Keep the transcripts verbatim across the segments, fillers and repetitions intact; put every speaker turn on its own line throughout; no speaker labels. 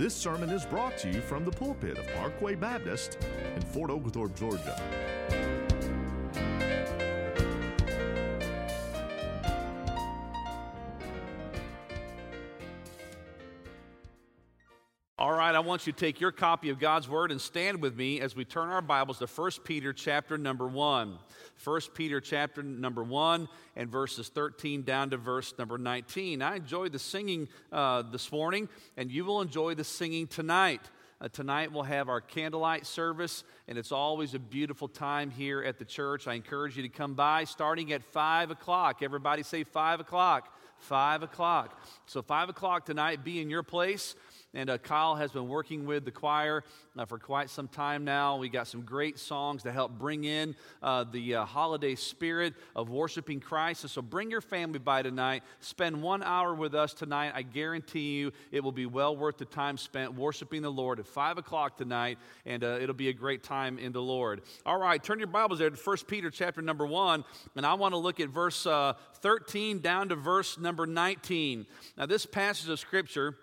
This sermon is brought to you from the pulpit of Parkway Baptist in Fort Oglethorpe, Georgia.
All right, I want you to take your copy of God's Word and stand with me as we turn our Bibles to First Peter chapter number one. First Peter chapter number one and verses thirteen down to verse number nineteen. I enjoyed the singing uh, this morning, and you will enjoy the singing tonight. Uh, tonight we'll have our candlelight service, and it's always a beautiful time here at the church. I encourage you to come by starting at five o'clock. Everybody say five o'clock. five o'clock. So five o'clock tonight, be in your place. And uh, Kyle has been working with the choir uh, for quite some time now. We got some great songs to help bring in uh, the uh, holiday spirit of worshiping Christ. And so bring your family by tonight. Spend one hour with us tonight. I guarantee you it will be well worth the time spent worshiping the Lord at five o'clock tonight. And uh, it'll be a great time in the Lord. All right, turn your Bibles there to First Peter chapter number one. And I want to look at verse uh, thirteen down to verse number nineteen. Now this passage of Scripture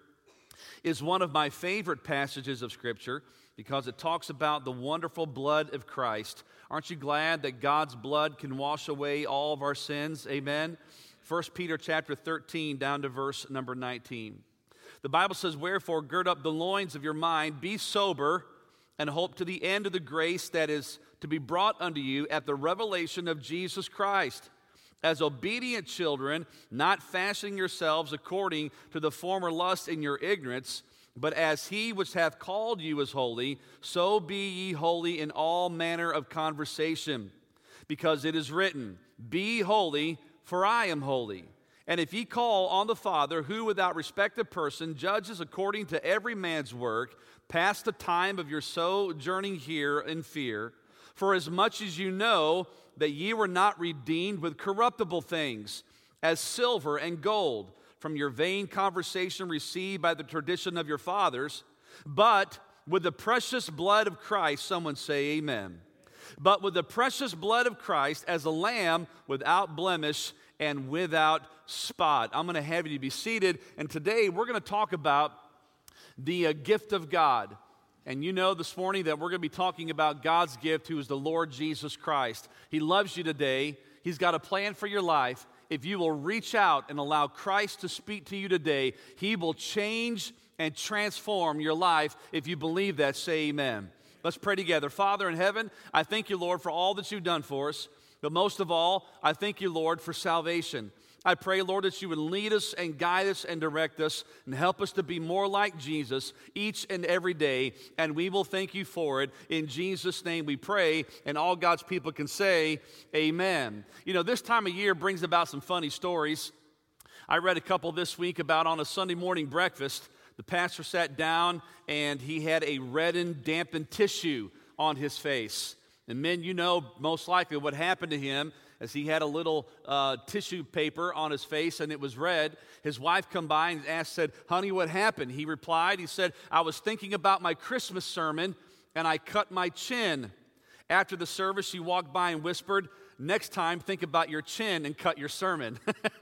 is one of my favorite passages of Scripture because it talks about the wonderful blood of Christ. Aren't you glad that God's blood can wash away all of our sins? Amen? First Peter chapter thirteen down to verse number nineteen. The Bible says, "Wherefore gird up the loins of your mind, be sober, and hope to the end of the grace that is to be brought unto you at the revelation of Jesus Christ. As obedient children, not fashioning yourselves according to the former lust in your ignorance, but as he which hath called you is holy, so be ye holy in all manner of conversation. Because it is written, Be holy, for I am holy. And if ye call on the Father, who without respect of person judges according to every man's work, pass the time of your sojourning here in fear. For as much as you know that ye were not redeemed with corruptible things, as silver and gold, from your vain conversation received by the tradition of your fathers, but with the precious blood of Christ," someone say amen, "but with the precious blood of Christ as a lamb without blemish and without spot." I'm going to have you to be seated, and today we're going to talk about the uh, gift of God. And you know this morning that we're going to be talking about God's gift, who is the Lord Jesus Christ. He loves you today. He's got a plan for your life. If you will reach out and allow Christ to speak to you today, He will change and transform your life. If you believe that, say amen. Let's pray together. Father in heaven, I thank you, Lord, for all that you've done for us. But most of all, I thank you, Lord, for salvation. I pray, Lord, that you would lead us and guide us and direct us and help us to be more like Jesus each and every day, and we will thank you for it. In Jesus' name we pray, and all God's people can say, amen. You know, this time of year brings about some funny stories. I read a couple this week about on a Sunday morning breakfast, the pastor sat down and he had a reddened, dampened tissue on his face. And men, you know most likely what happened to him as he had a little uh, tissue paper on his face and it was red. His wife come by and asked, said, "Honey, what happened?" He replied, he said, "I was thinking about my Christmas sermon and I cut my chin." After the service, she walked by and whispered, "Next time, think about your chin and cut your sermon."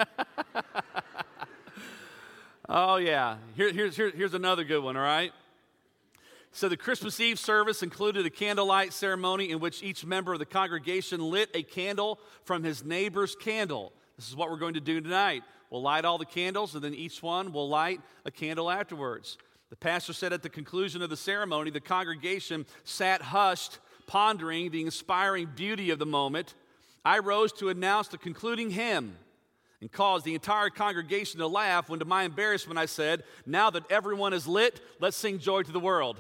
Oh yeah, here, here's, here, here's another good one, all right? So the Christmas Eve service included a candlelight ceremony in which each member of the congregation lit a candle from his neighbor's candle. This is what we're going to do tonight. We'll light all the candles, and then each one will light a candle afterwards. The pastor said at the conclusion of the ceremony, the congregation sat hushed, pondering the inspiring beauty of the moment. I rose to announce the concluding hymn and caused the entire congregation to laugh when, to my embarrassment, I said, "Now that everyone is lit, let's sing Joy to the World."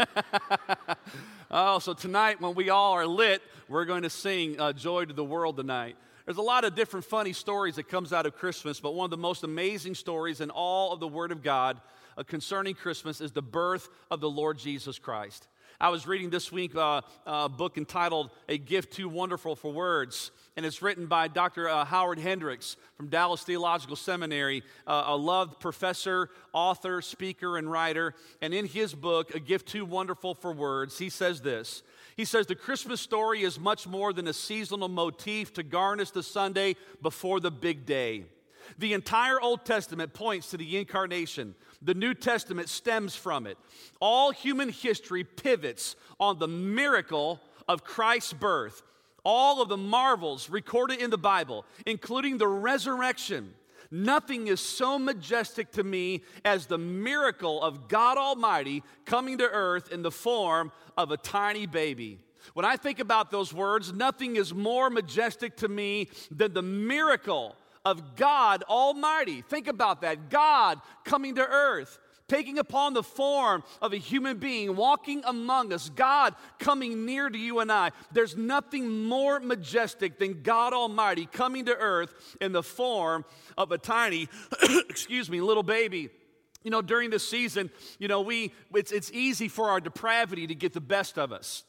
Oh, so tonight when we all are lit, we're going to sing uh, Joy to the World tonight. There's a lot of different funny stories that comes out of Christmas, but one of the most amazing stories in all of the Word of God uh, concerning Christmas is the birth of the Lord Jesus Christ. I was reading this week uh, a book entitled A Gift Too Wonderful for Words, and it's written by Doctor Uh, Howard Hendricks from Dallas Theological Seminary, uh, a loved professor, author, speaker, and writer. And in his book, A Gift Too Wonderful for Words, he says this. He says, "The Christmas story is much more than a seasonal motif to garnish the Sunday before the big day. The entire Old Testament points to the incarnation. The New Testament stems from it. All human history pivots on the miracle of Christ's birth. All of the marvels recorded in the Bible, including the resurrection. Nothing is so majestic to me as the miracle of God Almighty coming to earth in the form of a tiny baby. When I think about those words, nothing is more majestic to me than the miracle of God Almighty. Think about that. God coming to earth, taking upon the form of a human being, walking among us, God coming near to you and I. There's nothing more majestic than God Almighty coming to earth in the form of a tiny, excuse me, little baby. You know, during this season, you know, we it's, it's easy for our depravity to get the best of us.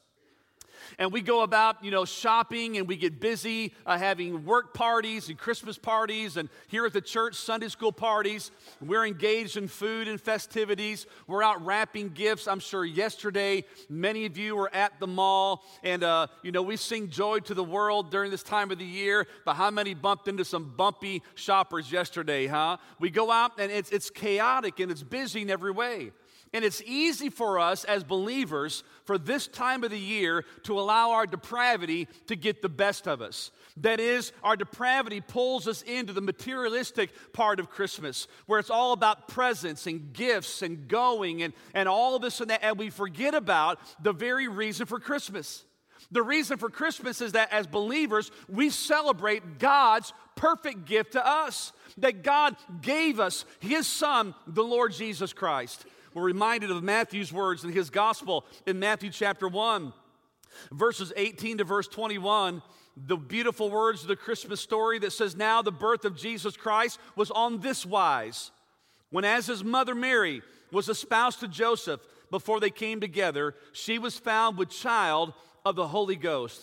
And we go about, you know, shopping, and we get busy uh, having work parties and Christmas parties, and here at the church, Sunday school parties. We're engaged in food and festivities. We're out wrapping gifts. I'm sure yesterday many of you were at the mall, and, uh, you know, we sing Joy to the World during this time of the year, but how many bumped into some bumpy shoppers yesterday, huh? We go out, and it's, it's chaotic, and it's busy in every way. And it's easy for us as believers for this time of the year to allow our depravity to get the best of us. That is, our depravity pulls us into the materialistic part of Christmas, where it's all about presents and gifts and going and, and all of this and that, and we forget about the very reason for Christmas. The reason for Christmas is that as believers, we celebrate God's perfect gift to us, that God gave us His Son, the Lord Jesus Christ. We're reminded of Matthew's words in his gospel in Matthew chapter one, verses eighteen to verse twenty-one, the beautiful words of the Christmas story that says, "Now the birth of Jesus Christ was on this wise, when as his mother Mary was espoused to Joseph, before they came together, she was found with child of the Holy Ghost.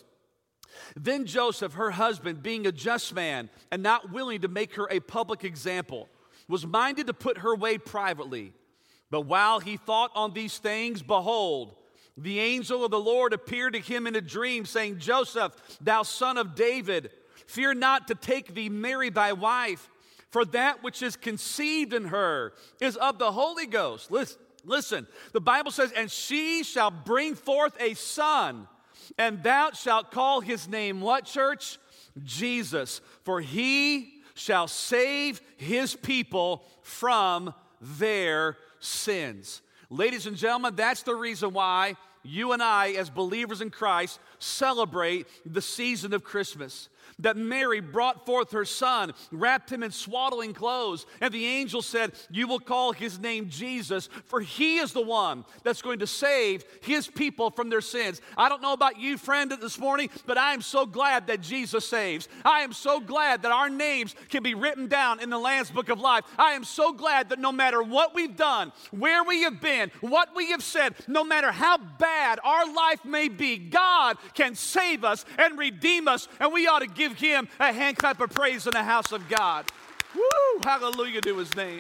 Then Joseph, her husband, being a just man and not willing to make her a public example, was minded to put her away privately. But while he thought on these things, behold, the angel of the Lord appeared to him in a dream, saying, Joseph, thou son of David, fear not to take thee Mary thy wife, for that which is conceived in her is of the Holy Ghost." Listen, listen, the Bible says, "And she shall bring forth a son, and thou shalt call his name," what, church? "Jesus, for he shall save his people from their sins." Ladies and gentlemen, that's the reason why you and I, as believers in Christ, celebrate the season of Christmas. That Mary brought forth her son, wrapped him in swaddling clothes, and the angel said, "You will call his name Jesus, for he is the one that's going to save his people from their sins." I don't know about you, friend, this morning, but I am so glad that Jesus saves. I am so glad that our names can be written down in the Lamb's Book of Life. I am so glad that no matter what we've done, where we have been, what we have said, no matter how bad our life may be, God can save us and redeem us, and we ought to give him a hand clap of praise in the house of God. Woo! Hallelujah to his name.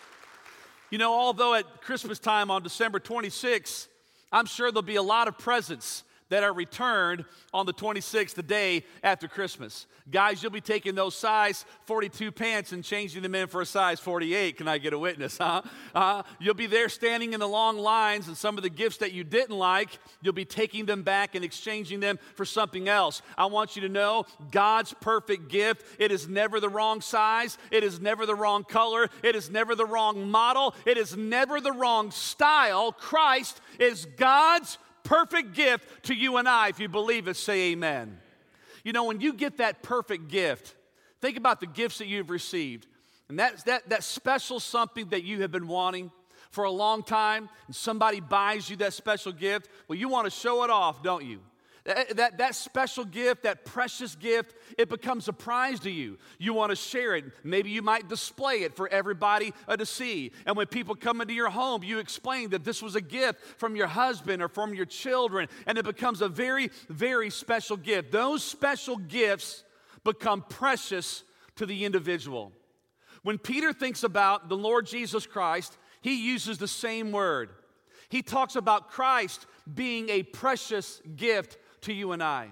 You know, although at Christmas time on December twenty-sixth, I'm sure there'll be a lot of presents that are returned on the twenty-sixth, the day after Christmas. Guys, you'll be taking those size forty-two pants and changing them in for a size forty-eight. Can I get a witness, huh? Uh, you'll be there standing in the long lines, and some of the gifts that you didn't like, you'll be taking them back and exchanging them for something else. I want you to know God's perfect gift, it is never the wrong size, it is never the wrong color, it is never the wrong model, it is never the wrong style. Christ is God's perfect gift to you and I. If you believe it, say amen. You know, when you get that perfect gift, think about the gifts that you've received. And that's that, that special something that you have been wanting for a long time, and somebody buys you that special gift. Well, you want to show it off, don't you? That, that, that special gift, that precious gift, it becomes a prize to you. You want to share it. Maybe you might display it for everybody uh, to see. And when people come into your home, you explain that this was a gift from your husband or from your children, and it becomes a very, very special gift. Those special gifts become precious to the individual. When Peter thinks about the Lord Jesus Christ, he uses the same word. He talks about Christ being a precious gift to you and I.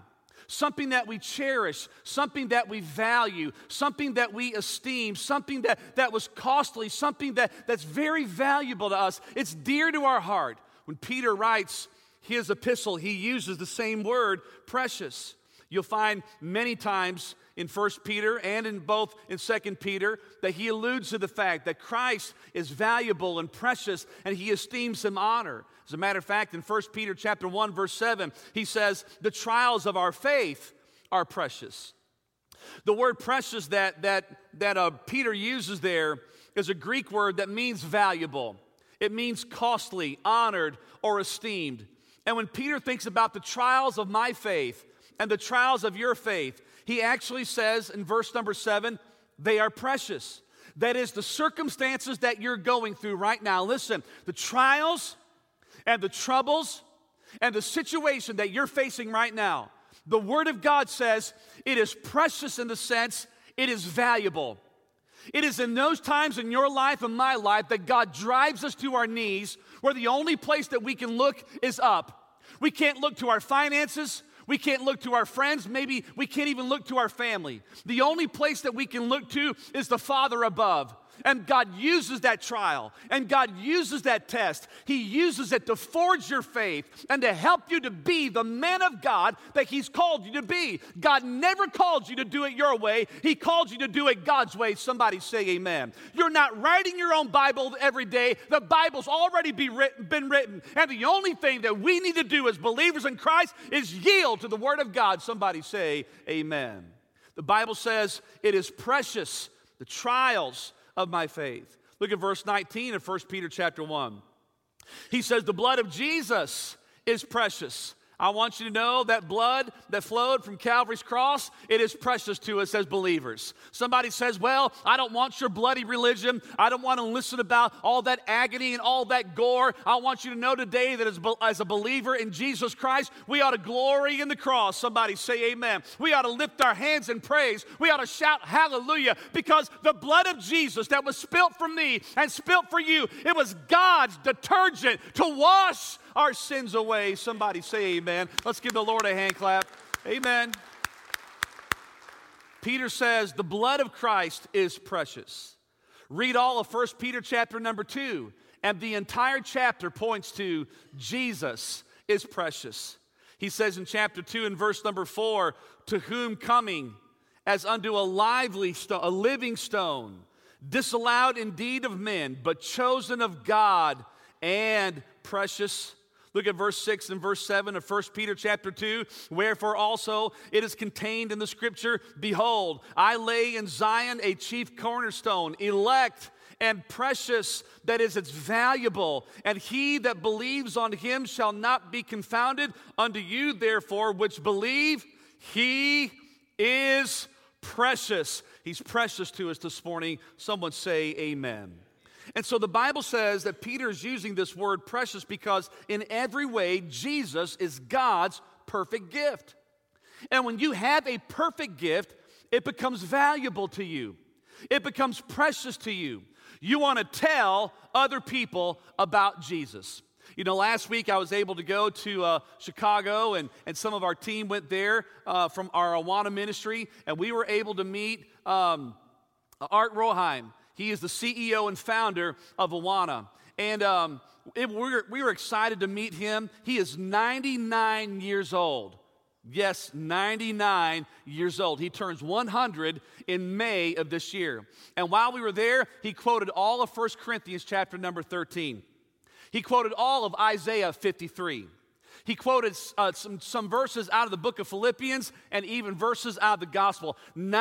something that we cherish, something that we value, something that we esteem, something that, that was costly, something that, that's very valuable to us. It's dear to our heart. When Peter writes his epistle, he uses the same word, precious. You'll find many times in First Peter and in both in Second Peter that he alludes to the fact that Christ is valuable and precious and he esteems him honor. As a matter of fact, in First Peter chapter one, verse seven, he says, the trials of our faith are precious. The word precious that, that, that uh, Peter uses there is a Greek word that means valuable. It means costly, honored, or esteemed. And when Peter thinks about the trials of my faith and the trials of your faith, he actually says in verse number seven, they are precious. That is, the circumstances that you're going through right now. Listen, the trials and the troubles and the situation that you're facing right now, the Word of God says it is precious in the sense it is valuable. It is in those times in your life and my life that God drives us to our knees, where the only place that we can look is up. We can't look to our finances. We can't look to our friends. Maybe we can't even look to our family. The only place that we can look to is the Father above. And God uses that trial, and God uses that test. He uses it to forge your faith and to help you to be the man of God that He's called you to be. God never called you to do it your way. He called you to do it God's way. Somebody say amen. You're not writing your own Bible every day. The Bible's already be written, been written. And the only thing that we need to do as believers in Christ is yield to the Word of God. Somebody say amen. The Bible says it is precious, the trials of my faith. Look at verse nineteen of First Peter chapter one. He says, the blood of Jesus is precious. I want you to know that blood that flowed from Calvary's cross, it is precious to us as believers. Somebody says, well, I don't want your bloody religion. I don't want to listen about all that agony and all that gore. I want you to know today that as, as a believer in Jesus Christ, we ought to glory in the cross. Somebody say amen. We ought to lift our hands in praise. We ought to shout hallelujah, because the blood of Jesus that was spilt for me and spilt for you, it was God's detergent to wash our sins away. Somebody say amen. Let's give the Lord a hand clap. Amen. Peter says the blood of Christ is precious. Read all of First Peter chapter number two, and the entire chapter points to Jesus is precious. He says in chapter two and verse number four, to whom coming as unto a lively stone, a living stone, disallowed indeed of men, but chosen of God and precious. Look at verse six and verse seven of First Peter chapter two. Wherefore also it is contained in the scripture, behold, I lay in Zion a chief cornerstone, elect and precious, that is, it's valuable. And he that believes on him shall not be confounded. Unto you, therefore, which believe, he is precious. He's precious to us this morning. Someone say amen. And so the Bible says that Peter is using this word precious because in every way, Jesus is God's perfect gift. And when you have a perfect gift, it becomes valuable to you. It becomes precious to you. You want to tell other people about Jesus. You know, last week I was able to go to uh, Chicago, and, and some of our team went there uh, from our Awana ministry, and we were able to meet um, Art Roheim. He is the C E O and founder of Awana. And um, it, we, were, we were excited to meet him. He is ninety-nine years old. Yes, ninety-nine years old. He turns one hundred in May of this year. And while we were there, he quoted all of First Corinthians chapter number thirteen. He quoted all of Isaiah fifty-three. He quoted uh, some, some verses out of the book of Philippians and even verses out of the gospel.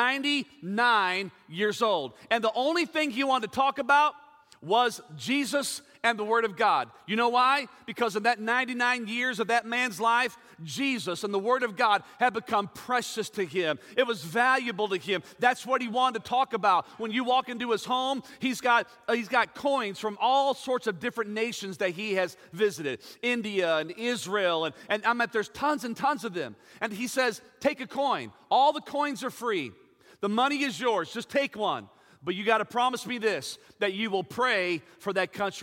ninety-nine years old. And the only thing he wanted to talk about was Jesus and the Word of God. You know why? Because in that ninety-nine years of that man's life, Jesus and the Word of God had become precious to him. It was valuable to him. That's what he wanted to talk about. When you walk into his home, he's got, uh, he's got coins from all sorts of different nations that he has visited. India and Israel, and, and I mean, there's tons and tons of them. And he says, take a coin. All the coins are free. The money is yours. Just take one. But you got to promise me this, that you will pray for that country.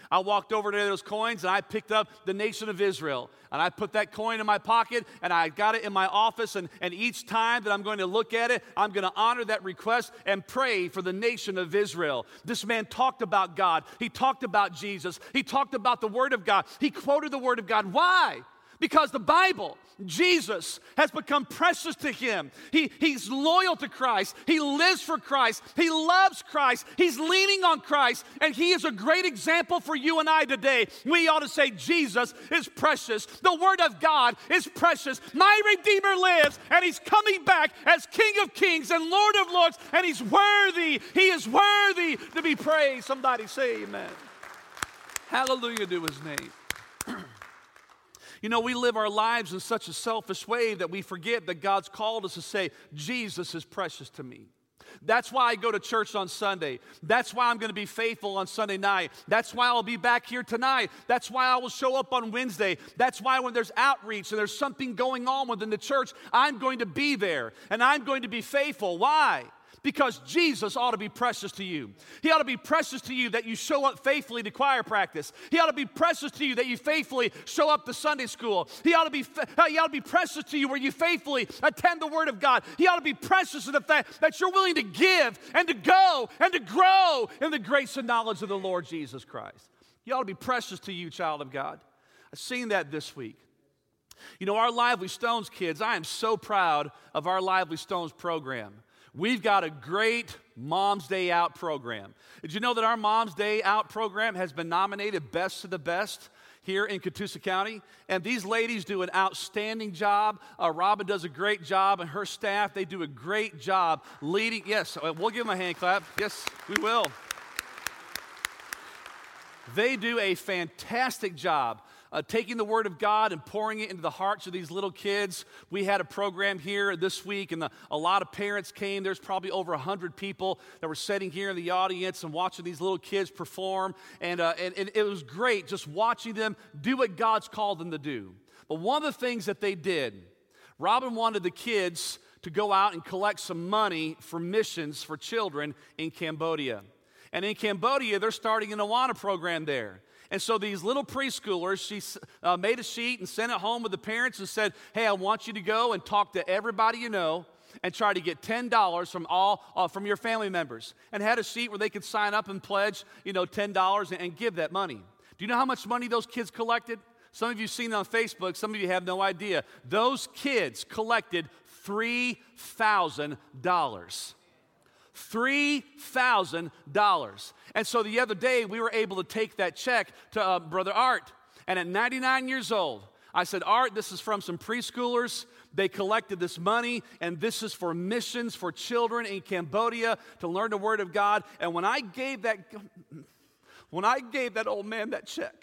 I walked over to those coins and I picked up the nation of Israel. And I put that coin in my pocket and I got it in my office. And, and each time that I'm going to look at it, I'm going to honor that request and pray for the nation of Israel. This man talked about God. He talked about Jesus. He talked about the Word of God. He quoted the Word of God. Why? Because the Bible, Jesus, has become precious to him. He, he's loyal to Christ. He lives for Christ. He loves Christ. He's leaning on Christ. And he is a great example for you and I today. We ought to say Jesus is precious. The Word of God is precious. My Redeemer lives, and he's coming back as King of Kings and Lord of Lords, and he's worthy. He is worthy to be praised. Somebody say amen. Hallelujah to his name. You know, we live our lives in such a selfish way that we forget that God's called us to say, Jesus is precious to me. That's why I go to church on Sunday. That's why I'm going to be faithful on Sunday night. That's why I'll be back here tonight. That's why I will show up on Wednesday. That's why when there's outreach and there's something going on within the church, I'm going to be there and I'm going to be faithful. Why? Because Jesus ought to be precious to you. He ought to be precious to you that you show up faithfully to choir practice. He ought to be precious to you that you faithfully show up to Sunday school. He ought to be, he ought to be precious to you where you faithfully attend the Word of God. He ought to be precious in the fact that you're willing to give and to go and to grow in the grace and knowledge of the Lord Jesus Christ. He ought to be precious to you, child of God. I've seen that this week. You know, our Lively Stones kids, I am so proud of our Lively Stones program. We've got a great Mom's Day Out program. Did you know that our Mom's Day Out program has been nominated Best of the Best here in Catoosa County? And these ladies do an outstanding job. Uh, Robin does a great job, and her staff, they do a great job leading. Yes, we'll give them a hand clap. Yes, we will. They do a fantastic job Uh, taking the Word of God and pouring it into the hearts of these little kids. We had a program here this week, and the, a lot of parents came. There's probably over one hundred people that were sitting here in the audience and watching these little kids perform. And, uh, and, and it was great just watching them do what God's called them to do. But one of the things that they did, Robin wanted the kids to go out and collect some money for missions for children in Cambodia. And in Cambodia, they're starting an Awana program there. And so these little preschoolers, she uh, made a sheet and sent it home with the parents and said, hey, I want you to go and talk to everybody you know and try to get ten dollars from all uh, from your family members. And had a sheet where they could sign up and pledge, you know, ten dollars and, and give that money. Do you know how much money those kids collected? Some of you have seen it on Facebook. Some of you have no idea. Those kids collected three thousand dollars. three thousand dollars. And so the other day, we were able to take that check to uh, Brother Art. And at ninety-nine years old, I said, Art, this is from some preschoolers. They collected this money, and this is for missions for children in Cambodia to learn the Word of God. And when I gave that, when I gave that old man that check,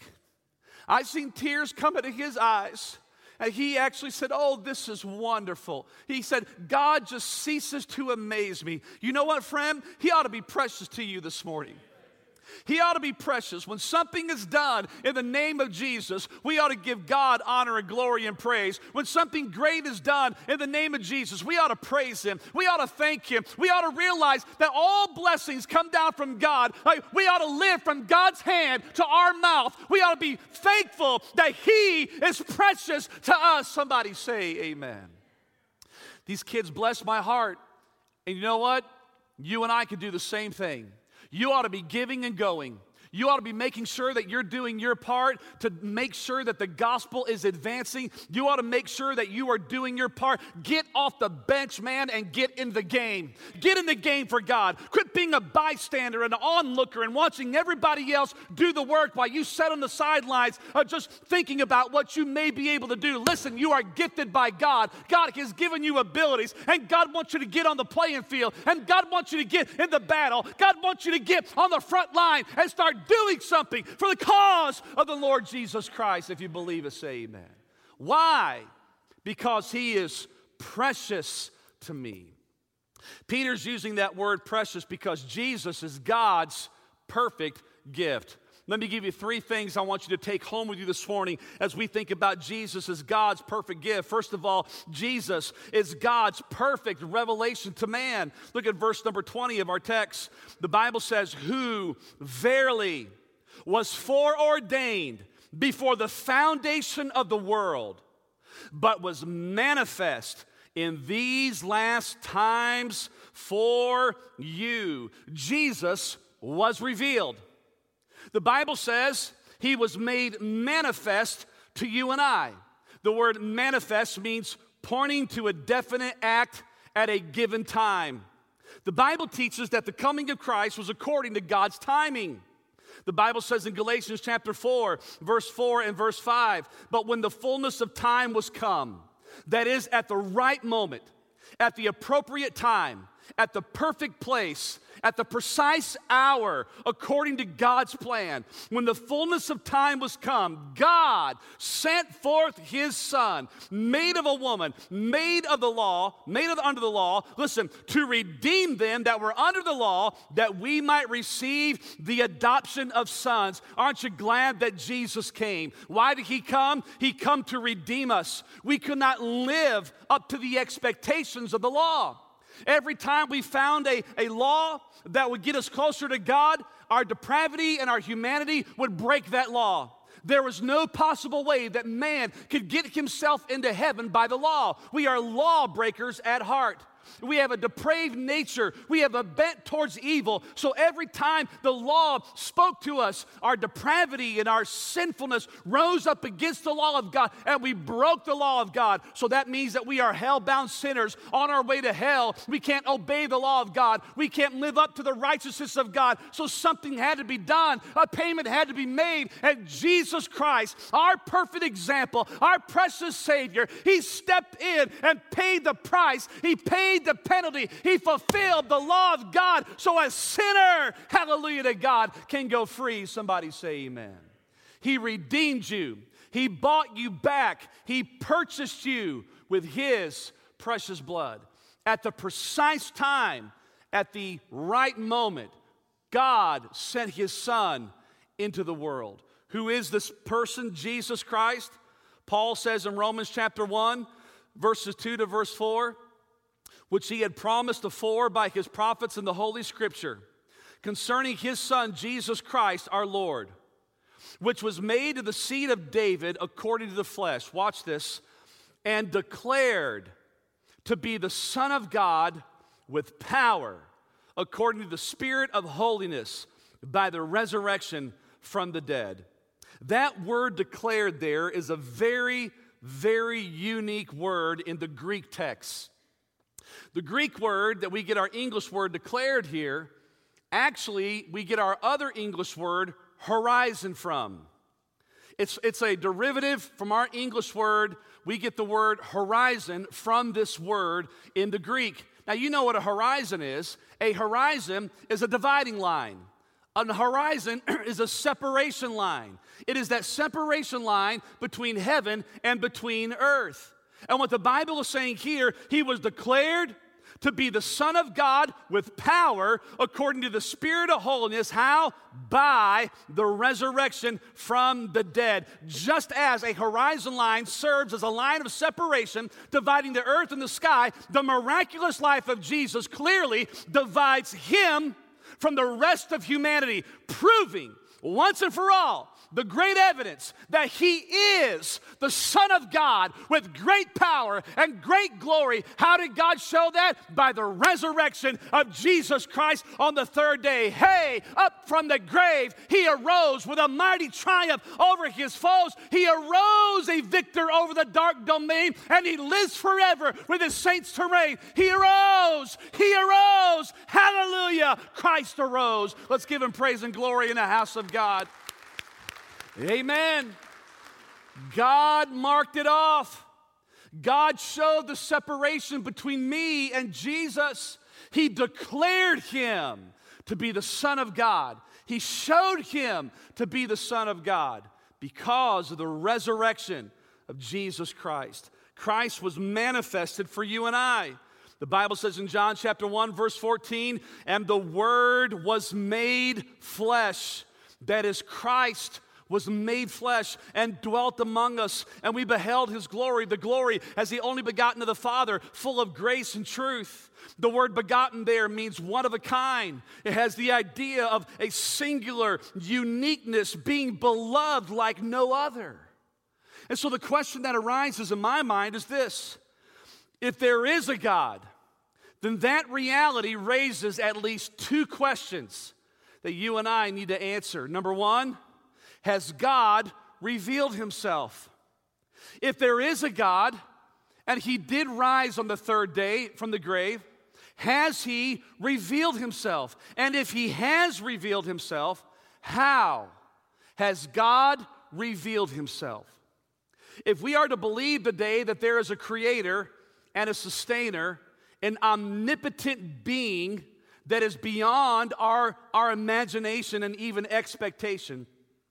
I seen tears come into his eyes. And he actually said, oh, this is wonderful. He said, God just ceases to amaze me. You know what, friend? He ought to be precious to you this morning. He ought to be precious. When something is done in the name of Jesus, we ought to give God honor and glory and praise. When something great is done in the name of Jesus, we ought to praise Him. We ought to thank Him. We ought to realize that all blessings come down from God. Like, we ought to live from God's hand to our mouth. We ought to be thankful that He is precious to us. Somebody say amen. These kids bless my heart. And you know what? You and I can do the same thing. You ought to be giving and going. You ought to be making sure that you're doing your part to make sure that the gospel is advancing. You ought to make sure that you are doing your part. Get off the bench, man, and get in the game. Get in the game for God. Quit being a bystander and an onlooker and watching everybody else do the work while you sit on the sidelines uh, just thinking about what you may be able to do. Listen, you are gifted by God. God has given you abilities, and God wants you to get on the playing field, and God wants you to get in the battle. God wants you to get on the front line and start doing something for the cause of the Lord Jesus Christ. If you believe it, say amen. Why? Because He is precious to me. Peter's using that word precious because Jesus is God's perfect gift. Let me give you three things I want you to take home with you this morning as we think about Jesus as God's perfect gift. First of all, Jesus is God's perfect revelation to man. Look at verse number twenty of our text. The Bible says, who verily was foreordained before the foundation of the world, but was manifest in these last times for you. Jesus was revealed. The Bible says he was made manifest to you and I. The word manifest means pointing to a definite act at a given time. The Bible teaches that the coming of Christ was according to God's timing. The Bible says in Galatians chapter four, verse four and verse five, but when the fullness of time was come, that is, at the right moment, at the appropriate time, at the perfect place, at the precise hour, according to God's plan, when the fullness of time was come, God sent forth his Son, made of a woman, made of the law, made of under the law, listen, to redeem them that were under the law, that we might receive the adoption of sons. Aren't you glad that Jesus came? Why did he come? He come to redeem us. We could not live up to the expectations of the law. Every time we found a, a law that would get us closer to God, our depravity and our humanity would break that law. There was no possible way that man could get himself into heaven by the law. We are lawbreakers at heart. We have a depraved nature. We have a bent towards evil. So every time the law spoke to us, our depravity and our sinfulness rose up against the law of God, and we broke the law of God. So that means that we are hell-bound sinners on our way to hell. We can't obey the law of God. We can't live up to the righteousness of God. So something had to be done. A payment had to be made. And Jesus Christ, our perfect example, our precious Savior, he stepped in and paid the price. He paid the penalty. He fulfilled the law of God so a sinner, hallelujah to God, can go free. Somebody say amen. He redeemed you. He bought you back. He purchased you with his precious blood. At the precise time, at the right moment, God sent his Son into the world. Who is this person, Jesus Christ? Paul says in Romans chapter one, verses two to verse four, which he had promised afore by his prophets in the Holy Scripture, concerning his Son, Jesus Christ, our Lord, which was made of the seed of David according to the flesh. Watch this. And declared to be the Son of God with power, according to the Spirit of holiness, by the resurrection from the dead. That word declared there is a very, very unique word in the Greek text. The Greek word that we get our English word declared here, actually we get our other English word horizon from. It's, it's a derivative from our English word. We get the word horizon from this word in the Greek. Now you know what a horizon is. A horizon is a dividing line. A horizon is a separation line. It is that separation line between heaven and between earth. And what the Bible is saying here, he was declared to be the Son of God with power according to the Spirit of holiness. How? By the resurrection from the dead. Just as a horizon line serves as a line of separation dividing the earth and the sky, the miraculous life of Jesus clearly divides him from the rest of humanity, proving once and for all the great evidence that he is the Son of God with great power and great glory. How did God show that? By the resurrection of Jesus Christ on the third day. Hey, up from the grave, he arose with a mighty triumph over his foes. He arose a victor over the dark domain, and he lives forever with his saints to reign. He arose. He arose. Hallelujah. Christ arose. Let's give him praise and glory in the house of God. Amen. God marked it off. God showed the separation between me and Jesus. He declared him to be the Son of God. He showed him to be the Son of God because of the resurrection of Jesus Christ. Christ was manifested for you and I. The Bible says in John chapter one, verse fourteen, and the Word was made flesh. That is, Christ was made flesh and dwelt among us, and we beheld his glory, the glory as the only begotten of the Father, full of grace and truth. The word begotten there means one of a kind. It has the idea of a singular uniqueness, being beloved like no other. And so the question that arises in my mind is this: if there is a God, then that reality raises at least two questions that you and I need to answer. Number one, has God revealed himself? If there is a God, and he did rise on the third day from the grave, has he revealed himself? And if he has revealed himself, how has God revealed himself? If we are to believe today that there is a creator and a sustainer, an omnipotent being that is beyond our, our imagination and even expectation,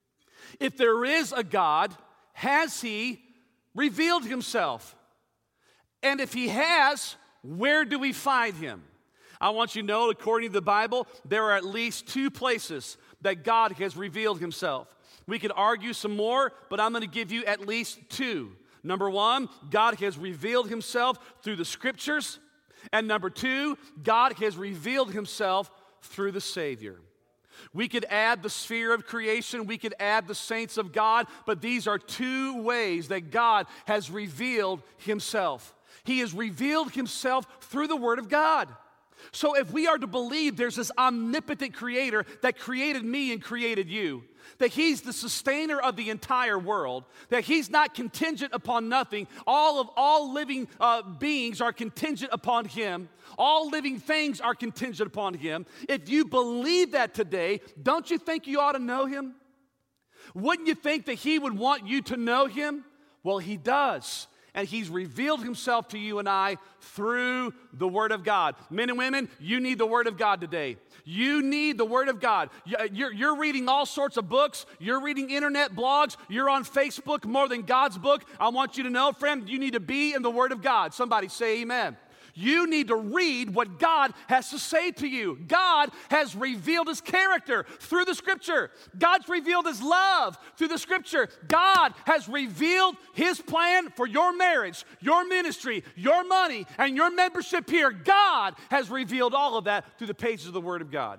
if there is a God, has he revealed himself? And if he has, where do we find him? I want you to know, according to the Bible, there are at least two places that God has revealed himself. We could argue some more, but I'm going to give you at least two. Number one, God has revealed himself through the scriptures. And number two, God has revealed himself through the Savior. We could add the sphere of creation, we could add the saints of God, but these are two ways that God has revealed himself. He has revealed himself through the Word of God. So if we are to believe there's this omnipotent creator that created me and created you, that he's the sustainer of the entire world, that he's not contingent upon nothing, all of all living uh, beings are contingent upon him, all living things are contingent upon him. If you believe that today, don't you think you ought to know him? Wouldn't you think that he would want you to know him? Well, he does. And he's revealed himself to you and I through the Word of God. Men and women, you need the Word of God today. You need the Word of God. You're, you're reading all sorts of books. You're reading internet blogs. You're on Facebook more than God's book. I want you to know, friend, you need to be in the Word of God. Somebody say amen. You need to read what God has to say to you. God has revealed his character through the Scripture. God's revealed his love through the Scripture. God has revealed his plan for your marriage, your ministry, your money, and your membership here. God has revealed all of that through the pages of the Word of God.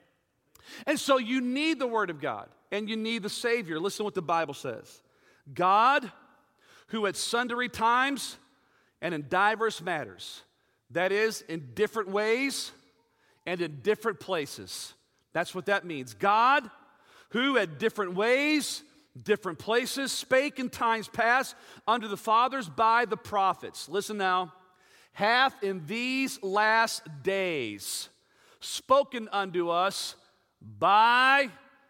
And so you need the Word of God, and you need the Savior. Listen to what the Bible says. God, who at sundry times and in diverse matters, that is, in different ways and in different places. That's what that means. God, who at different ways, different places, spake in times past unto the fathers by the prophets. Listen now. Hath in these last days spoken unto us by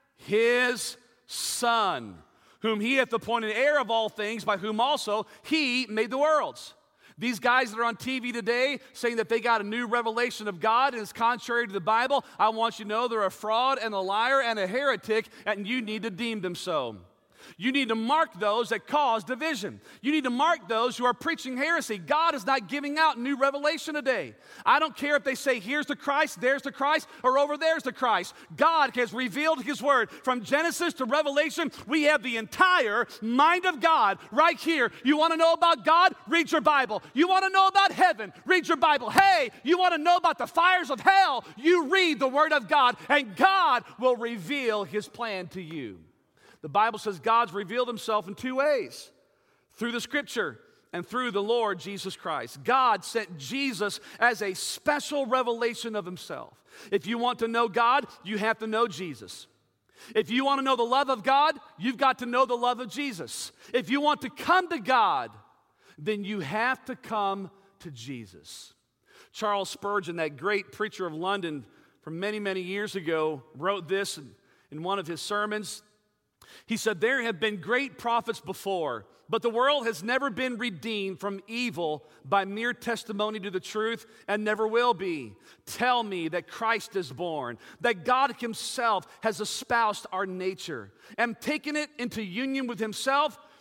his Son, whom he hath appointed heir of all things, by whom also he made the worlds. These guys that are on T V today saying that they got a new revelation of God and it's contrary to the Bible, I want you to know they're a fraud and a liar and a heretic, and you need to deem them so. You need to mark those that cause division. You need to mark those who are preaching heresy. God is not giving out new revelation today. I don't care if they say, here's the Christ, there's the Christ, or over there's the Christ. God has revealed his word. From Genesis to Revelation, we have the entire mind of God right here. You want to know about God? Read your Bible. You want to know about heaven? Read your Bible. Hey, you want to know about the fires of hell? You read the word of God, and God will reveal his plan to you. The Bible says God's revealed himself in two ways, through the Scripture and through the Lord Jesus Christ. God sent Jesus as a special revelation of himself. If you want to know God, you have to know Jesus. If you want to know the love of God, you've got to know the love of Jesus. If you want to come to God, then you have to come to Jesus. Charles Spurgeon, that great preacher of London from many, many years ago, wrote this in, in one of his sermons. He said, there have been great prophets before, but the world has never been redeemed from evil by mere testimony to the truth and never will be. Tell me that Christ is born, that God himself has espoused our nature and taken it into union with himself,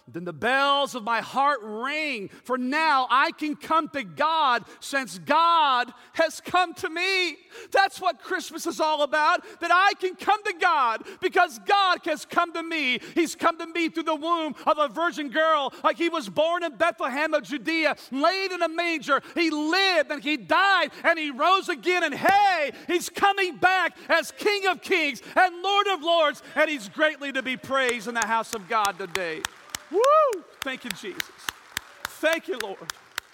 then the bells of my heart ring. For now I can come to God since God has come to me. That's what Christmas is all about, that I can come to God because God has come to me. He's come to me through the womb of a virgin girl, like he was born in Bethlehem of Judea, laid in a manger. He lived and he died and he rose again. And hey, he's coming back as King of Kings and Lord of Lords, and he's greatly to be praised in the house of God today. Woo! Thank you, Jesus. Thank you, Lord.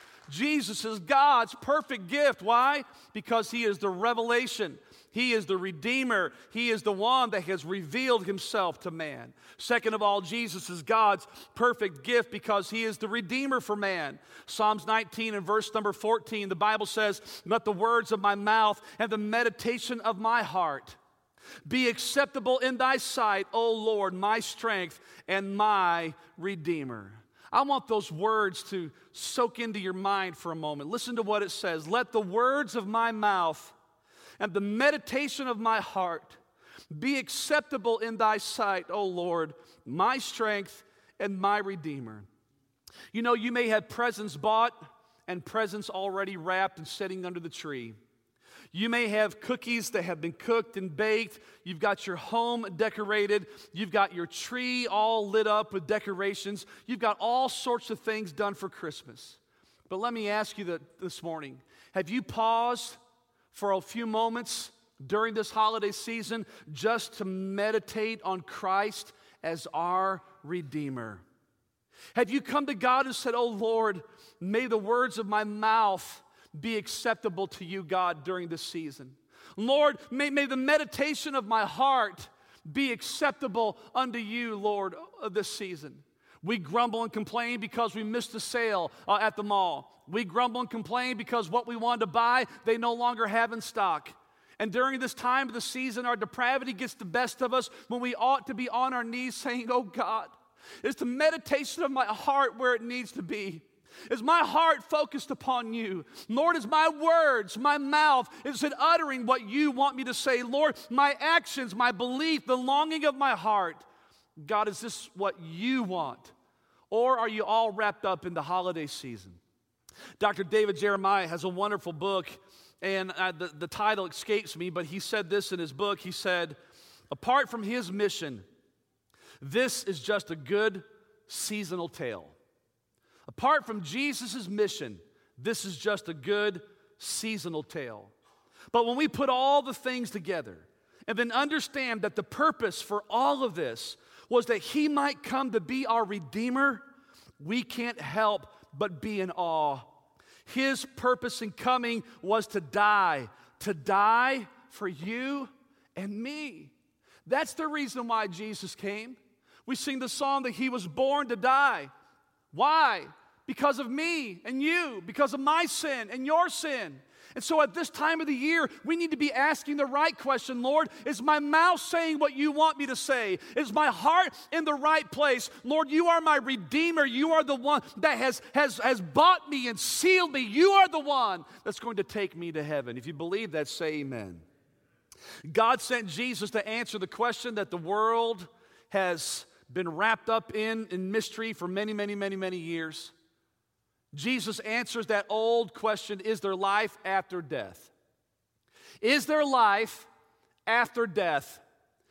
Jesus is God's perfect gift. Why? Because he is the revelation. He is the Redeemer. He is the one that has revealed himself to man. Second of all, Jesus is God's perfect gift because he is the Redeemer for man. Psalms nineteen and verse number fourteen, the Bible says, "Let the words of my mouth and the meditation of my heart be acceptable in thy sight, O Lord, my strength and my Redeemer." I want those words to soak into your mind for a moment. Listen to what it says. "Let the words of my mouth and the meditation of my heart be acceptable in thy sight, O Lord, my strength and my Redeemer." You know, you may have presents bought and presents already wrapped and sitting under the tree. You may have cookies that have been cooked and baked. You've got your home decorated. You've got your tree all lit up with decorations. You've got all sorts of things done for Christmas. But let me ask you that this morning, have you paused for a few moments during this holiday season just to meditate on Christ as our Redeemer? Have you come to God and said, "Oh Lord, may the words of my mouth be acceptable to you, God, during this season. Lord, may, may the meditation of my heart be acceptable unto you, Lord, of this season." We grumble and complain because we missed a sale uh, at the mall. We grumble and complain because what we wanted to buy, they no longer have in stock. And during this time of the season, our depravity gets the best of us when we ought to be on our knees saying, "Oh God, is the meditation of my heart where it needs to be? Is my heart focused upon you? Lord, is my words, my mouth, is it uttering what you want me to say? Lord, my actions, my belief, the longing of my heart, God, is this what you want? Or are you all wrapped up in the holiday season?" Doctor David Jeremiah has a wonderful book, and uh, the, the title escapes me, but he said this in his book. He said, apart from his mission, this is just a good seasonal tale. Apart from Jesus' mission, this is just a good seasonal tale. But when we put all the things together and then understand that the purpose for all of this was that he might come to be our Redeemer, we can't help but be in awe. His purpose in coming was to die, to die for you and me. That's the reason why Jesus came. We sing the song that he was born to die. Why? Because of me and you, because of my sin and your sin. And so at this time of the year, we need to be asking the right question. Lord, is my mouth saying what you want me to say? Is my heart in the right place? Lord, you are my Redeemer. You are the one that has, has, has bought me and sealed me. You are the one that's going to take me to heaven. If you believe that, say amen. God sent Jesus to answer the question that the world has been wrapped up in, in mystery for many, many, many, many years. Jesus answers that old question, is there life after death? Is there life after death?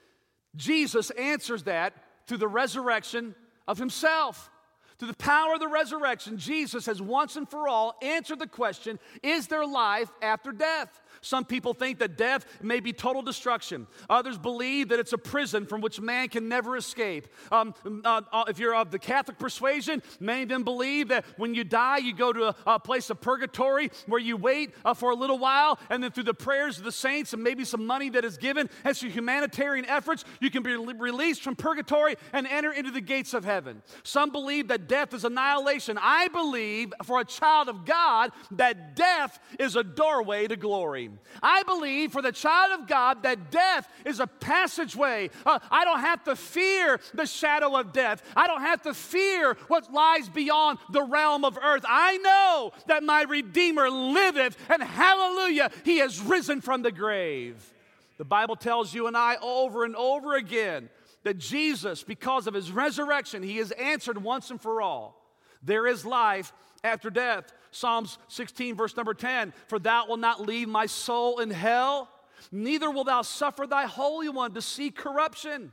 Jesus answers that through the resurrection of himself. Through the power of the resurrection, Jesus has once and for all answered the question, is there life after death? Some people think that death may be total destruction. Others believe that it's a prison from which man can never escape. Um, uh, uh, if you're of the Catholic persuasion, many of them believe that when you die, you go to a, a place of purgatory where you wait uh, for a little while, and then through the prayers of the saints and maybe some money that is given and through humanitarian efforts, you can be re- released from purgatory and enter into the gates of heaven. Some believe that death is annihilation. I believe, for a child of God, that death is a doorway to glory. I believe for the child of God that death is a passageway. Uh, I don't have to fear the shadow of death. I don't have to fear what lies beyond the realm of earth. I know that my Redeemer liveth, and hallelujah, he has risen from the grave. The Bible tells you and I over and over again that Jesus, because of his resurrection, he has answered once and for all. There is life after death. Psalms sixteen, verse number ten, for thou wilt not leave my soul in hell, neither wilt thou suffer thy Holy One to see corruption.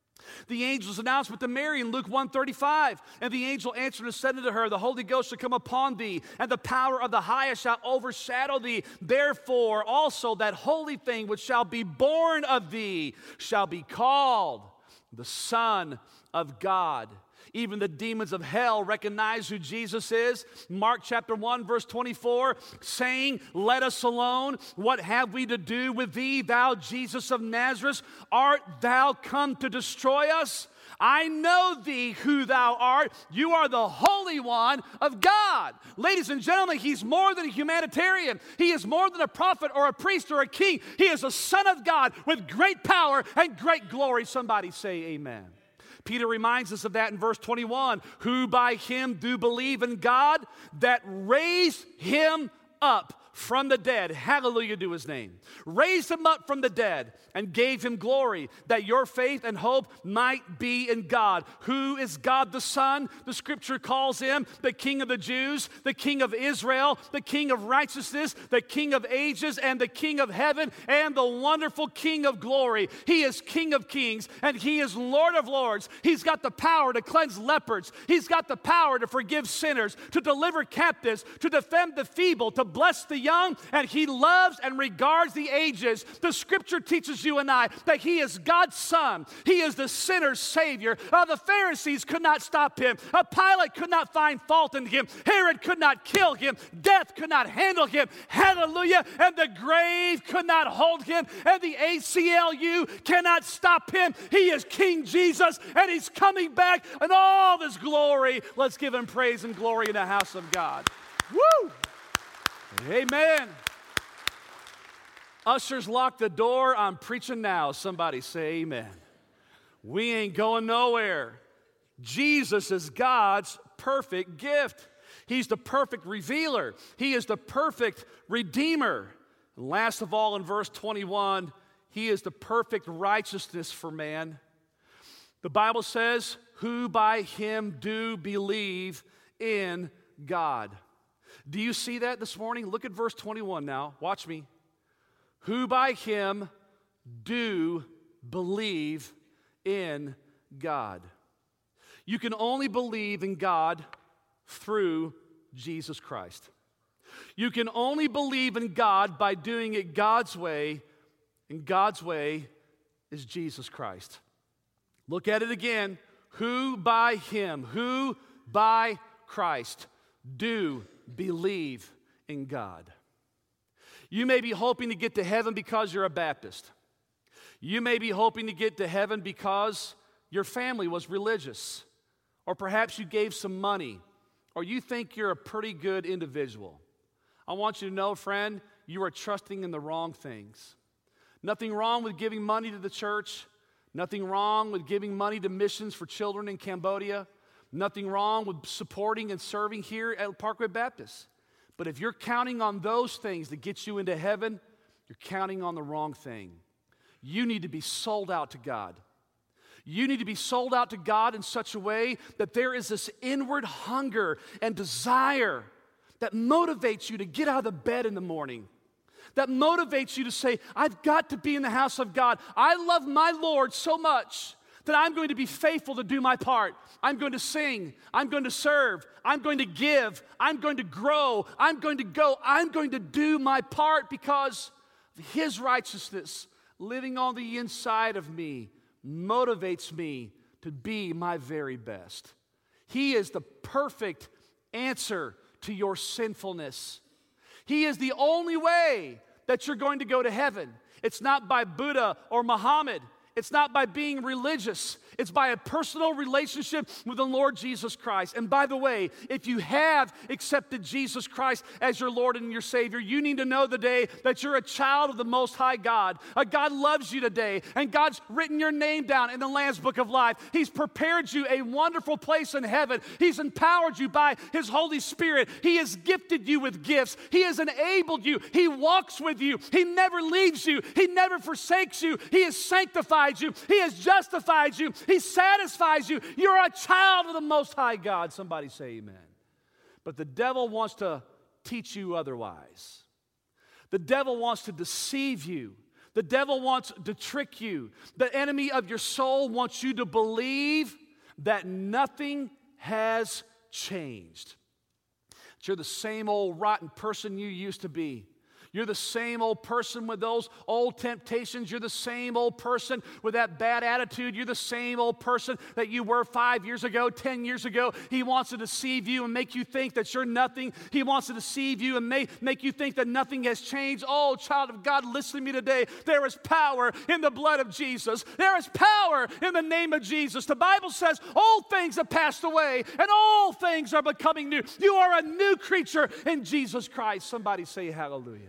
The angel's announcement to Mary in Luke one thirty-five, and the angel answered and said unto her, the Holy Ghost shall come upon thee, and the power of the highest shall overshadow thee. Therefore also that holy thing which shall be born of thee shall be called the Son of God. Even the demons of hell recognize who Jesus is. Mark chapter one, verse twenty-four, saying, let us alone. What have we to do with thee, thou Jesus of Nazareth? Art thou come to destroy us? I know thee who thou art. You are the Holy One of God. Ladies and gentlemen, he's more than a humanitarian. He is more than a prophet or a priest or a king. He is a Son of God with great power and great glory. Somebody say amen. Peter reminds us of that in verse twenty-one, who by him do believe in God that raised him up from the dead. Hallelujah to his name. Raised him up from the dead and gave him glory, that your faith and hope might be in God. Who is God the Son? The scripture calls him the King of the Jews, the King of Israel, the King of righteousness, the King of ages, and the King of heaven, and the wonderful King of glory. He is King of kings, and he is Lord of lords. He's got the power to cleanse lepers. He's got the power to forgive sinners, to deliver captives, to defend the feeble, to bless the young, and he loves and regards the ages. The scripture teaches you and I that he is God's Son. He is the sinner's Savior. Uh, the Pharisees could not stop him. Uh, Pilate could not find fault in him. Herod could not kill him. Death could not handle him. Hallelujah. And the grave could not hold him. And the A C L U cannot stop him. He is King Jesus, and he's coming back in all his glory. Let's give him praise and glory in the house of God. Woo! Amen. Ushers, lock the door. I'm preaching now. Somebody say amen. We ain't going nowhere. Jesus is God's perfect gift. He's the perfect revealer. He is the perfect redeemer. And last of all, in verse twenty-one, he is the perfect righteousness for man. The Bible says, who by him do believe in God. Do you see that this morning? Look at verse twenty-one now. Watch me. Who by him do believe in God. You can only believe in God through Jesus Christ. You can only believe in God by doing it God's way, and God's way is Jesus Christ. Look at it again. Who by him, who by Christ do believe in God. You may be hoping to get to heaven because you're a Baptist. You may be hoping to get to heaven because your family was religious, or perhaps you gave some money, or you think you're a pretty good individual. I want you to know, friend, you are trusting in the wrong things. Nothing wrong with giving money to the church. Nothing wrong with giving money to missions for children in Cambodia. Nothing wrong with supporting and serving here at Parkway Baptist. But if you're counting on those things to get you into heaven, you're counting on the wrong thing. You need to be sold out to God. You need to be sold out to God in such a way that there is this inward hunger and desire that motivates you to get out of the bed in the morning, that motivates you to say, I've got to be in the house of God. I love my Lord so much that I'm going to be faithful to do my part. I'm going to sing. I'm going to serve. I'm going to give. I'm going to grow. I'm going to go. I'm going to do my part because his righteousness living on the inside of me motivates me to be my very best. He is the perfect answer to your sinfulness. He is the only way that you're going to go to heaven. It's not by Buddha or Muhammad. It's not by being religious. It's by a personal relationship with the Lord Jesus Christ. And by the way, if you have accepted Jesus Christ as your Lord and your Savior, you need to know today that you're a child of the Most High God. Uh, God loves you today, and God's written your name down in the Lamb's Book of Life. He's prepared you a wonderful place in heaven. He's empowered you by His Holy Spirit. He has gifted you with gifts. He has enabled you. He walks with you. He never leaves you. He never forsakes you. He has sanctified you. He has justified you. He satisfies you. You're a child of the Most High God. Somebody say amen. But the devil wants to teach you otherwise. The devil wants to deceive you. The devil wants to trick you. The enemy of your soul wants you to believe that nothing has changed. That you're the same old rotten person you used to be. You're the same old person with those old temptations. You're the same old person with that bad attitude. You're the same old person that you were five years ago, ten years ago. He wants to deceive you and make you think that you're nothing. He wants to deceive you and make, make you think that nothing has changed. Oh, child of God, listen to me today. There is power in the blood of Jesus. There is power in the name of Jesus. The Bible says old things have passed away and all things are becoming new. You are a new creature in Jesus Christ. Somebody say hallelujah.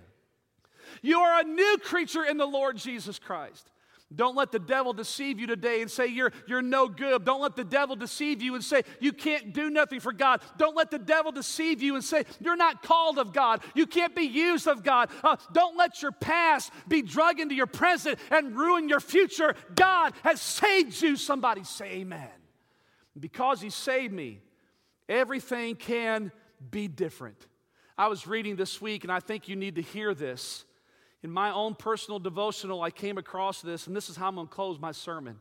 You are a new creature in the Lord Jesus Christ. Don't let the devil deceive you today and say you're, you're no good. Don't let the devil deceive you and say you can't do nothing for God. Don't let the devil deceive you and say you're not called of God. You can't be used of God. Uh, don't let your past be drug into your present and ruin your future. God has saved you. Somebody say amen. Because He saved me, everything can be different. I was reading this week, and I think you need to hear this. In my own personal devotional, I came across this, and this is how I'm going to close my sermon.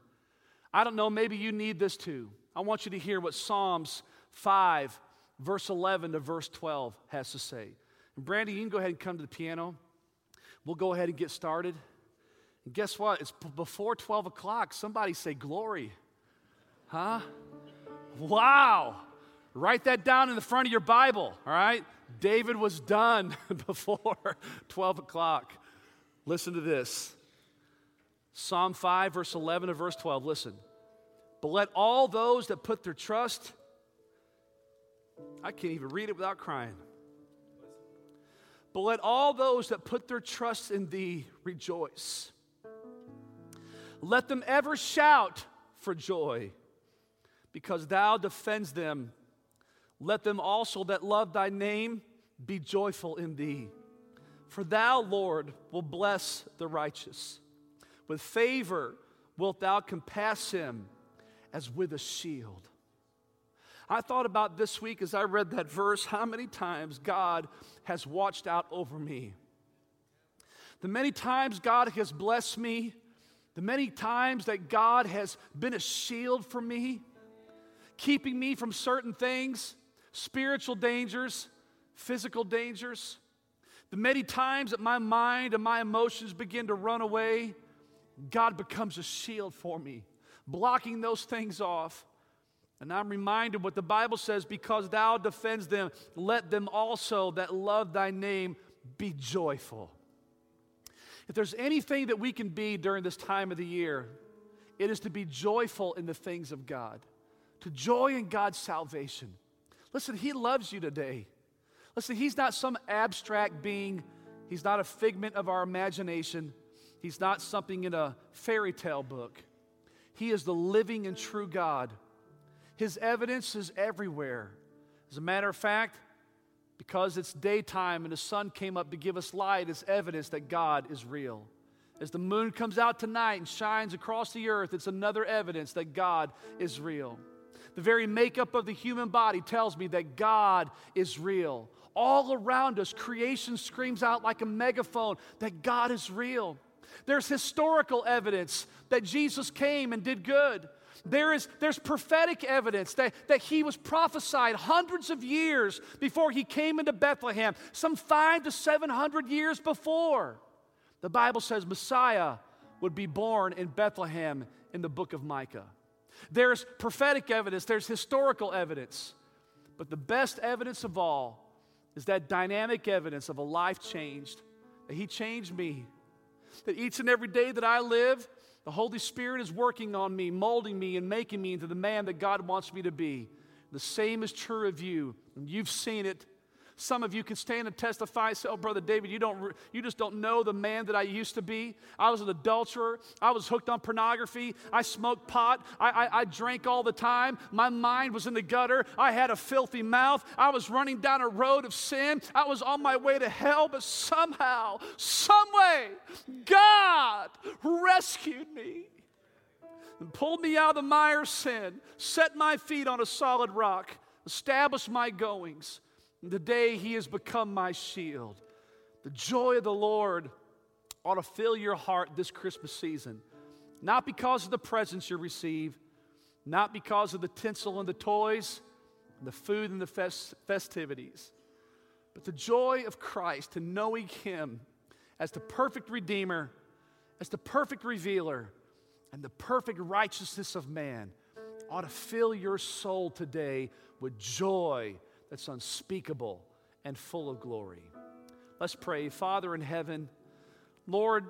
I don't know, maybe you need this too. I want you to hear what Psalms five, verse eleven to verse twelve has to say. And Brandy, you can go ahead and come to the piano. We'll go ahead and get started. And guess what? It's before twelve o'clock. Somebody say glory. Huh? Wow. Write that down in the front of your Bible, all right? David was done before twelve o'clock. Listen to this. Psalm five, verse eleven to verse twelve. Listen. But let all those that put their trust, I can't even read it without crying. But let all those that put their trust in Thee rejoice. Let them ever shout for joy, because Thou defends them. Let them also that love Thy name be joyful in Thee. For Thou, Lord, will bless the righteous. With favor wilt Thou compass him as with a shield. I thought about this week as I read that verse, how many times God has watched out over me. The many times God has blessed me. The many times that God has been a shield for me, keeping me from certain things, spiritual dangers, physical dangers. The many times that my mind and my emotions begin to run away, God becomes a shield for me, blocking those things off. And I'm reminded what the Bible says, because Thou defends them, let them also that love Thy name be joyful. If there's anything that we can be during this time of the year, it is to be joyful in the things of God, to joy in God's salvation. Listen, He loves you today. Listen, He's not some abstract being. He's not a figment of our imagination. He's not something in a fairy tale book. He is the living and true God. His evidence is everywhere. As a matter of fact, because it's daytime and the sun came up to give us light, it's evidence that God is real. As the moon comes out tonight and shines across the earth, it's another evidence that God is real. The very makeup of the human body tells me that God is real. All around us, creation screams out like a megaphone that God is real. There's historical evidence that Jesus came and did good. There is, there's prophetic evidence that, that He was prophesied hundreds of years before He came into Bethlehem, some five to seven hundred years before. The Bible says Messiah would be born in Bethlehem in the book of Micah. There's prophetic evidence, there's historical evidence, but the best evidence of all is that dynamic evidence of a life changed, that He changed me, that each and every day that I live,
The Holy Spirit is working on me, molding me, and making me into the man that God wants me to be. The same is true of you, and you've seen it. Some of you can stand and testify and say, oh, Brother David, you don't, you just don't know the man that I used to be. I was an adulterer. I was hooked on pornography. I smoked pot. I, I, I drank all the time. My mind was in the gutter. I had a filthy mouth. I was running down a road of sin. I was on my way to hell, but somehow, some way, God rescued me and pulled me out of the mire of sin, set my feet on a solid rock, established my goings. And today he has become my shield. The joy of the Lord ought to fill your heart this Christmas season. Not because of the presents you receive, not because of the tinsel and the toys, and the food and the fest- festivities, but the joy of Christ, to knowing him as the perfect Redeemer, as the perfect revealer, and the perfect righteousness of man ought to fill your soul today with joy that's unspeakable and full of glory. Let's pray. Father in heaven, Lord,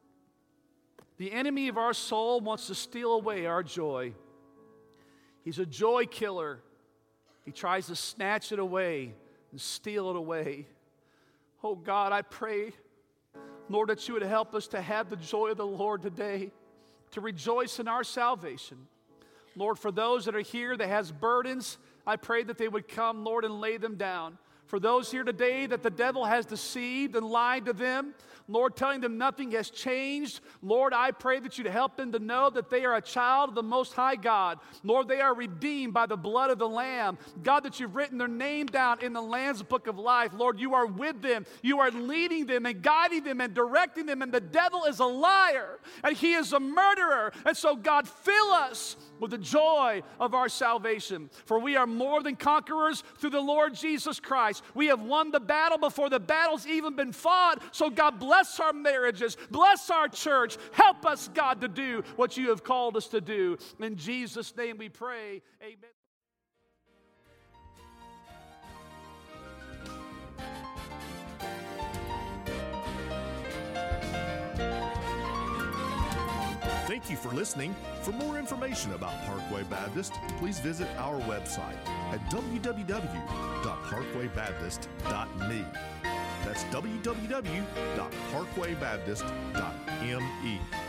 the enemy of our soul wants to steal away our joy. He's a joy killer. He tries to snatch it away and steal it away. Oh God, I pray, Lord, that you would help us to have the joy of the Lord today, to rejoice in our salvation. Lord, for those that are here that has burdens, I pray that they would come, Lord, and lay them down. For those here today that the devil has deceived and lied to them, Lord, telling them nothing has changed, Lord, I pray that you'd help them to know that they are a child of the Most High God. Lord, they are redeemed by the blood of the Lamb. God, that you've written their name down in the Lamb's book of life. Lord, you are with them. You are leading them and guiding them and directing them, and the devil is a liar, and he is a murderer. And so, God, fill us with the joy of our salvation. For we are more than conquerors through the Lord Jesus Christ. We have won the battle before the battle's even been fought. So God, bless our marriages. Bless our church. Help us, God, to do what you have called us to do. In Jesus' name we pray. Amen.
Thank you for listening. For more information about Parkway Baptist, please visit our website at w w w dot parkway baptist dot m e. That's w w w dot parkway baptist dot m e.